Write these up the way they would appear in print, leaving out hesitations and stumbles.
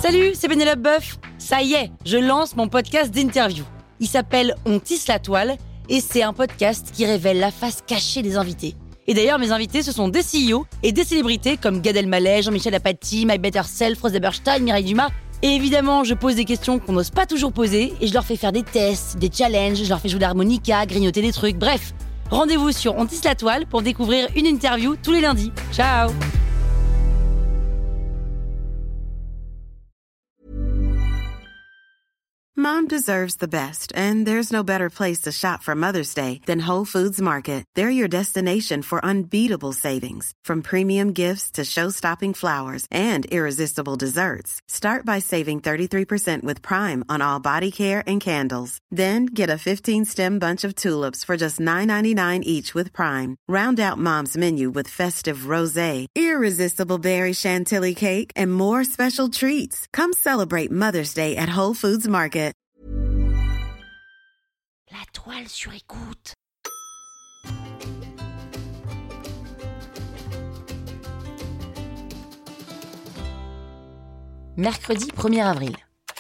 Salut, c'est Pénélope Boeuf. Ça y est, je lance mon podcast d'interview. Il s'appelle On tisse la toile et c'est un podcast qui révèle la face cachée des invités. Et d'ailleurs, mes invités, ce sont des CEO et des célébrités comme Gad Elmaleh, Jean-Michel Apathy, My Better Self, Rose Eberstein, Mireille Dumas. Et évidemment, je pose des questions qu'on n'ose pas toujours poser et je leur fais faire des tests, des challenges, je leur fais jouer de l'harmonica, grignoter des trucs, bref. Rendez-vous sur On tisse la toile pour découvrir une interview tous les lundis. Ciao! Mom deserves the best, and there's no better place to shop for Mother's Day than Whole Foods Market. They're your destination for unbeatable savings, from premium gifts to show-stopping flowers and irresistible desserts. Start by saving 33% with Prime on all body care and candles. Then get a 15-stem bunch of tulips for just $9.99 each with Prime. Round out Mom's menu with festive rosé, irresistible berry chantilly cake, and more special treats. Come celebrate Mother's Day at Whole Foods Market. La toile sur écoute. Mercredi 1er avril.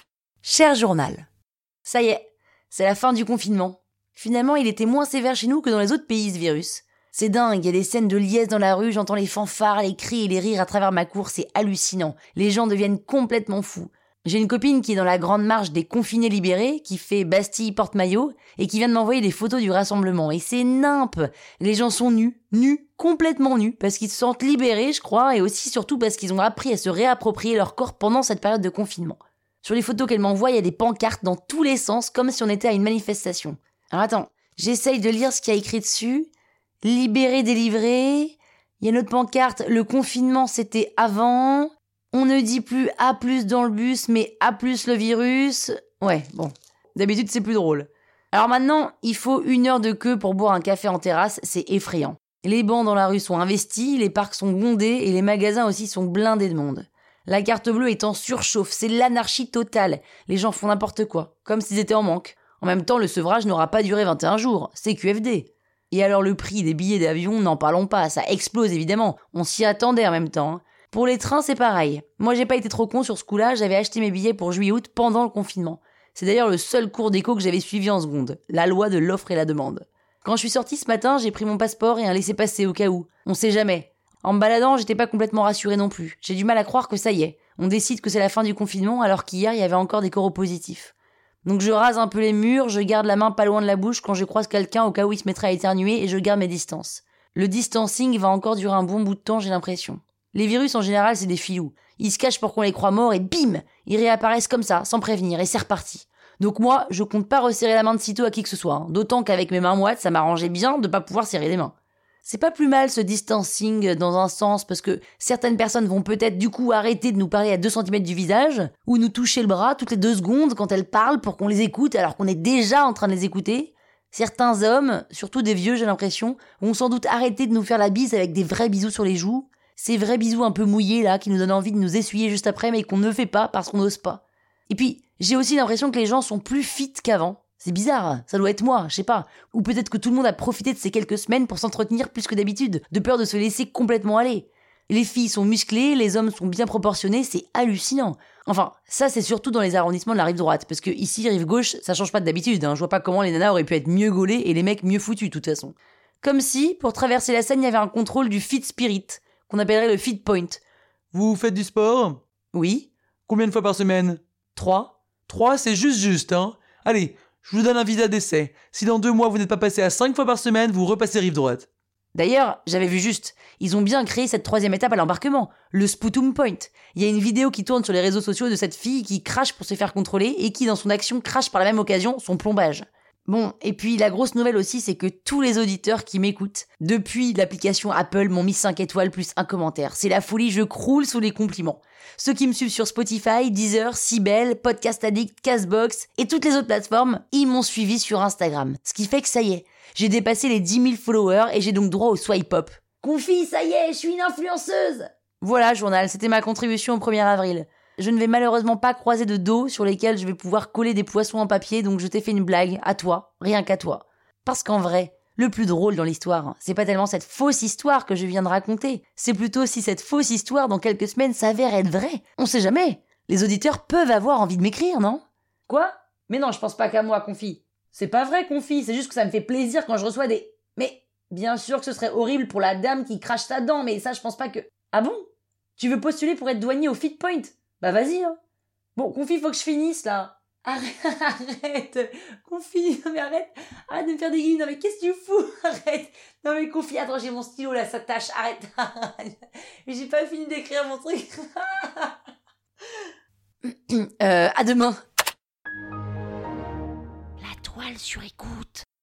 Cher journal. Ça y est, c'est la fin du confinement. Finalement, il était moins sévère chez nous que dans les autres pays, ce virus. C'est dingue, il y a des scènes de liesse dans la rue, j'entends les fanfares, les cris et les rires à travers ma cour, c'est hallucinant. Les gens deviennent complètement fous. J'ai une copine qui est dans la grande marche des confinés libérés, qui fait Bastille porte-maillot, et qui vient de m'envoyer des photos du rassemblement. Et c'est nimp. Les gens sont nus, complètement nus, parce qu'ils se sentent libérés, je crois, et aussi surtout parce qu'ils ont appris à se réapproprier leur corps pendant cette période de confinement. Sur les photos qu'elle m'envoie, il y a des pancartes dans tous les sens, comme si on était à une manifestation. Alors attends, j'essaye de lire ce qu'il y a écrit dessus. Libéré, délivré. Il y a une autre pancarte, le confinement c'était avant. On ne dit plus A+ dans le bus, mais A+ le virus. Ouais, bon. D'habitude, c'est plus drôle. Alors maintenant, il faut 1 heure de queue pour boire un café en terrasse, c'est effrayant. Les bancs dans la rue sont investis, les parcs sont bondés et les magasins aussi sont blindés de monde. La carte bleue est en surchauffe, c'est l'anarchie totale. Les gens font n'importe quoi, comme s'ils étaient en manque. En même temps, le sevrage n'aura pas duré 21 jours, c'est QFD. Et alors le prix des billets d'avion, n'en parlons pas, ça explose évidemment. On s'y attendait en même temps. Pour les trains, c'est pareil. Moi, j'ai pas été trop con sur ce coup-là, j'avais acheté mes billets pour juillet-août pendant le confinement. C'est d'ailleurs le seul cours d'éco que j'avais suivi en seconde, la loi de l'offre et la demande. Quand je suis sortie ce matin, j'ai pris mon passeport et un laissez-passer au cas où. On sait jamais. En me baladant, j'étais pas complètement rassurée non plus. J'ai du mal à croire que ça y est. On décide que c'est la fin du confinement alors qu'hier, il y avait encore des coropositifs. Donc je rase un peu les murs, je garde la main pas loin de la bouche quand je croise quelqu'un au cas où il se mettrait à éternuer et je garde mes distances. Le distancing va encore durer un bon bout de temps, j'ai l'impression. Les virus, en général, c'est des filous. Ils se cachent pour qu'on les croie morts et bim, ils réapparaissent comme ça, sans prévenir, et c'est reparti. Donc moi, je compte pas resserrer la main de sitôt à qui que ce soit. D'autant qu'avec mes mains moites, ça m'arrangeait bien de pas pouvoir serrer les mains. C'est pas plus mal ce distancing dans un sens, parce que certaines personnes vont peut-être du coup arrêter de nous parler à 2 cm du visage, ou nous toucher le bras toutes les 2 secondes quand elles parlent pour qu'on les écoute alors qu'on est déjà en train de les écouter. Certains hommes, surtout des vieux j'ai l'impression, vont sans doute arrêter de nous faire la bise avec des vrais bisous sur les joues. Ces vrais bisous un peu mouillés là, qui nous donnent envie de nous essuyer juste après mais qu'on ne fait pas parce qu'on n'ose pas. Et puis, j'ai aussi l'impression que les gens sont plus fit qu'avant. C'est bizarre, ça doit être moi, je sais pas. Ou peut-être que tout le monde a profité de ces quelques semaines pour s'entretenir plus que d'habitude, de peur de se laisser complètement aller. Les filles sont musclées, les hommes sont bien proportionnés, c'est hallucinant. Enfin, ça c'est surtout dans les arrondissements de la rive droite, parce que ici, rive gauche, ça change pas d'habitude, Je vois pas comment les nanas auraient pu être mieux gaulées et les mecs mieux foutus, de toute façon. Comme si, pour traverser la Seine, il y avait un contrôle du fit spirit, qu'on appellerait le fit point. Vous faites du sport ? Oui. Combien de fois par semaine ? 3. 3, c'est juste, Allez, je vous donne un visa d'essai. Si dans 2 mois vous n'êtes pas passé à 5 fois par semaine, vous repassez rive droite. D'ailleurs, j'avais vu juste, ils ont bien créé cette 3e étape à l'embarquement, le sputum point. Il y a une vidéo qui tourne sur les réseaux sociaux de cette fille qui crache pour se faire contrôler et qui dans son action crache par la même occasion son plombage. Bon, et puis la grosse nouvelle aussi, c'est que tous les auditeurs qui m'écoutent, depuis l'application Apple, m'ont mis 5 étoiles plus un commentaire. C'est la folie, je croule sous les compliments. Ceux qui me suivent sur Spotify, Deezer, Sibel, Podcast Addict, Castbox et toutes les autres plateformes, ils m'ont suivi sur Instagram. Ce qui fait que ça y est, j'ai dépassé les 10 000 followers et j'ai donc droit au swipe up. Confi, ça y est, je suis une influenceuse! Voilà, journal, c'était ma contribution au 1er avril. Je ne vais malheureusement pas croiser de dos sur lesquels je vais pouvoir coller des poissons en papier, donc je t'ai fait une blague, à toi, rien qu'à toi. Parce qu'en vrai, le plus drôle dans l'histoire, c'est pas tellement cette fausse histoire que je viens de raconter, c'est plutôt si cette fausse histoire dans quelques semaines s'avère être vraie. On sait jamais. Les auditeurs peuvent avoir envie de m'écrire, non? Quoi? Mais non, je pense pas qu'à moi, Confi. C'est pas vrai, Confi, c'est juste que ça me fait plaisir quand je reçois des... Mais bien sûr que ce serait horrible pour la dame qui crache sa dent, mais ça, je pense pas que... Ah bon? Tu veux postuler pour être douanier au Fitpoint? Bah vas-y, hein. Bon, Confi, faut que je finisse, là. Arrête, Confi, non mais arrête de me faire des guillemets, non mais qu'est-ce que tu fous? Arrête, non mais Confi, attends, j'ai mon stylo là, ça tâche, arrête. Mais j'ai pas fini d'écrire mon truc. À demain. La toile sur écoute.